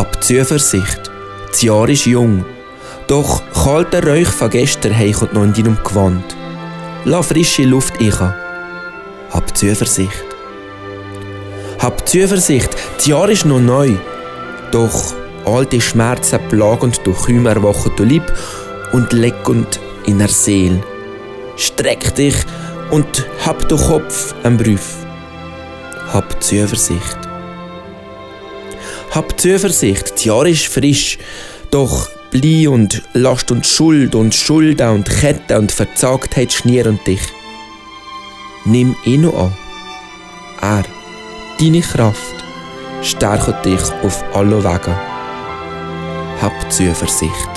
Hab Zuversicht, das Jahr ist jung, doch kalter Räuch von gestern kommt noch in deinem Gewand. Lass frische Luft rein. Hab Zuversicht. Hab Zuversicht, das Jahr ist noch neu, doch alte Schmerzen plagen durch Küme erwachen du Lieb und lecken in der Seele. Streck dich und hab den Kopf am Brief. Hab Zuversicht. Hab Zuversicht, das Jahr ist frisch, doch Blei und Last und Schulden und Ketten und Verzagtheit schnieren dich. Nimm ihn noch an. Er, deine Kraft, stärkt dich auf alle Wege. Hab Zuversicht.